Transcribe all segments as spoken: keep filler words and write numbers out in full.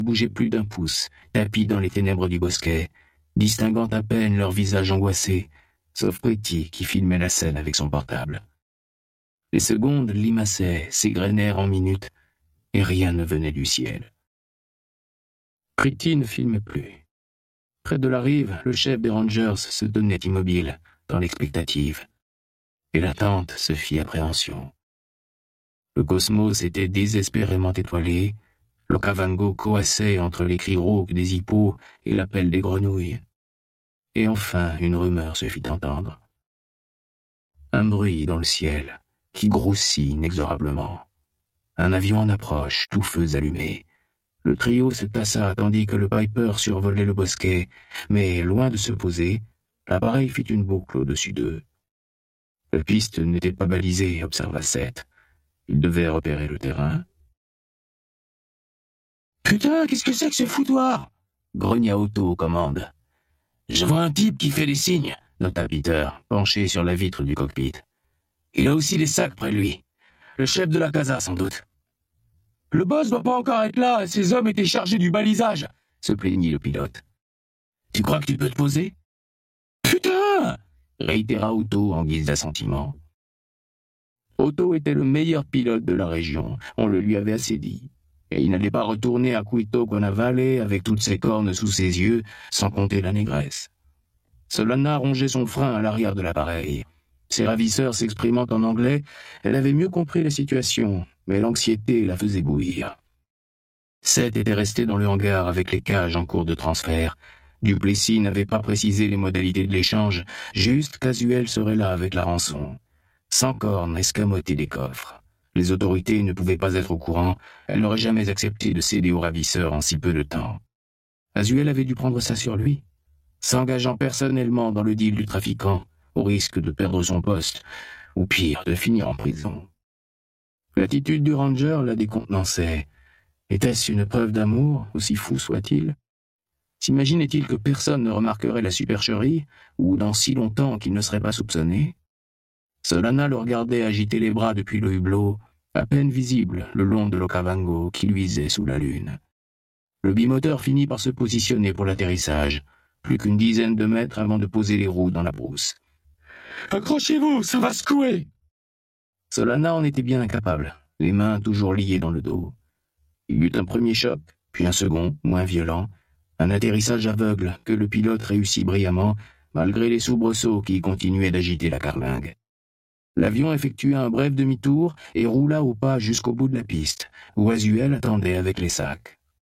bougeaient plus d'un pouce, tapis dans les ténèbres du bosquet, distinguant à peine leurs visages angoissés, sauf Pretty qui filmait la scène avec son portable. Les secondes limaçaient, s'égrenèrent en minutes, et rien ne venait du ciel. Pretty ne filmait plus. Près de la rive, le chef des Rangers se tenait immobile, dans l'expectative. Et l'attente se fit appréhension. Le cosmos était désespérément étoilé, l'Okavango coassait entre les cris rauques des hippos et l'appel des grenouilles. Et enfin, une rumeur se fit entendre. Un bruit dans le ciel, qui grossit inexorablement. Un avion en approche, tout feux allumés. Le trio se tassa tandis que le Piper survolait le bosquet, mais, loin de se poser, l'appareil fit une boucle au-dessus d'eux. La piste n'était pas balisée, observa Seth. Il devait repérer le terrain. « Putain, qu'est-ce que c'est que ce foutoir ?» grogna Otto aux commandes. « Je vois un type qui fait des signes, » nota Peter, penché sur la vitre du cockpit. « Il a aussi des sacs près de lui. Le chef de la casa, sans doute. »« Le boss doit pas encore être là, ces hommes étaient chargés du balisage, » se plaignit le pilote. « Tu crois que tu peux te poser ?»« Putain !» réitéra Otto en guise d'assentiment. Otto était le meilleur pilote de la région, on le lui avait assez dit, et il n'allait pas retourner à Cuito Cuanavale avec toutes ses cornes sous ses yeux, sans compter la négresse. Solana rongeait son frein à l'arrière de l'appareil. Ses ravisseurs s'exprimant en anglais, elle avait mieux compris la situation, mais l'anxiété la faisait bouillir. Seth était resté dans le hangar avec les cages en cours de transfert. Duplessis n'avait pas précisé les modalités de l'échange, juste qu'Azuel serait là avec la rançon. Sans cornes escamotées des coffres. Les autorités ne pouvaient pas être au courant, elles n'auraient jamais accepté de céder aux ravisseurs en si peu de temps. Azuel avait dû prendre ça sur lui, s'engageant personnellement dans le deal du trafiquant, au risque de perdre son poste, ou pire, de finir en prison. L'attitude du ranger la décontenançait. Était-ce une preuve d'amour, aussi fou soit-il? S'imaginait-il que personne ne remarquerait la supercherie, ou dans si longtemps qu'il ne serait pas soupçonné? Solana le regardait agiter les bras depuis le hublot, à peine visible le long de l'Okavango qui luisait sous la lune. Le bimoteur finit par se positionner pour l'atterrissage, plus qu'une dizaine de mètres avant de poser les roues dans la brousse. « Accrochez-vous, ça va secouer !» Solana en était bien incapable, les mains toujours liées dans le dos. Il y eut un premier choc, puis un second, moins violent, un atterrissage aveugle que le pilote réussit brillamment, malgré les soubresauts qui continuaient d'agiter la carlingue. L'avion effectua un bref demi-tour et roula au pas jusqu'au bout de la piste, où Azuel attendait avec les sacs.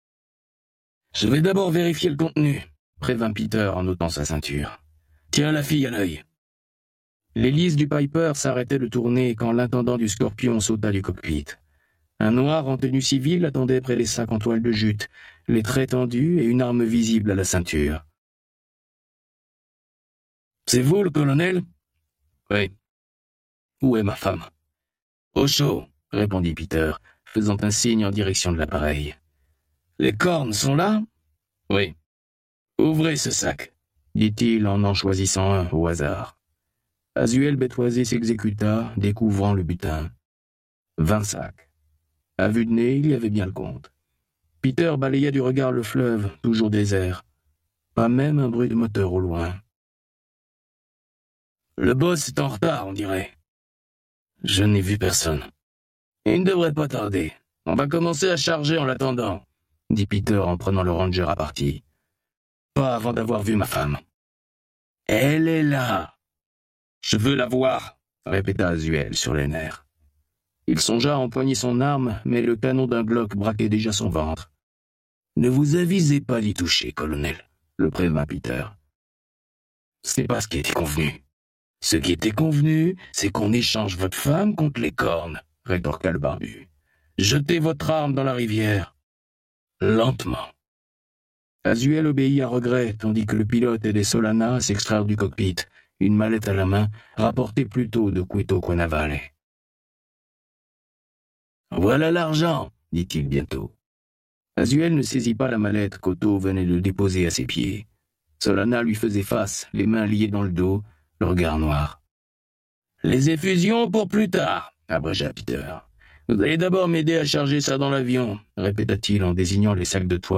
« Je vais d'abord vérifier le contenu », prévint Peter en ôtant sa ceinture. « Tiens la fille à l'œil. » L'hélice du Piper s'arrêtait de tourner quand l'intendant du Scorpion sauta du cockpit. Un noir en tenue civile attendait près des sacs en toile de jute, les traits tendus et une arme visible à la ceinture. « C'est vous, le colonel ?»« Oui. » « Où est ma femme ?»« Au chaud, » répondit Peter, faisant un signe en direction de l'appareil. « Les cornes sont là ?»« Oui. »« Ouvrez ce sac, » dit-il en en choisissant un au hasard. Azuel Bétoisé s'exécuta, découvrant le butin. Vingt sacs. À vue de nez, il y avait bien le compte. Peter balayait du regard le fleuve, toujours désert. Pas même un bruit de moteur au loin. « Le boss est en retard, on dirait. » « Je n'ai vu personne. »« Il ne devrait pas tarder. On va commencer à charger en l'attendant, » dit Peter en prenant le ranger à partie. « Pas avant d'avoir vu ma femme. »« Elle est là. »« Je veux la voir, » répéta Azuel sur les nerfs. Il songea à empoigner son arme, mais le canon d'un Glock braquait déjà son ventre. « Ne vous avisez pas d'y toucher, colonel, » le prévint Peter. « C'est pas ce qui était convenu. » « Ce qui était convenu, c'est qu'on échange votre femme contre les cornes, » rétorqua le barbu. « Jetez votre arme dans la rivière. Lentement. » Azuel obéit à regret, tandis que le pilote aidait Solana à s'extraire du cockpit, une mallette à la main, rapportée plus tôt de Cuito Cuanavale. « Voilà l'argent, » dit-il bientôt. Azuel ne saisit pas la mallette qu'Otto venait de déposer à ses pieds. Solana lui faisait face, les mains liées dans le dos, le regard noir. « Les effusions pour plus tard, » abrégea Peter. « Vous allez d'abord m'aider à charger ça dans l'avion, » répéta-t-il en désignant les sacs de toile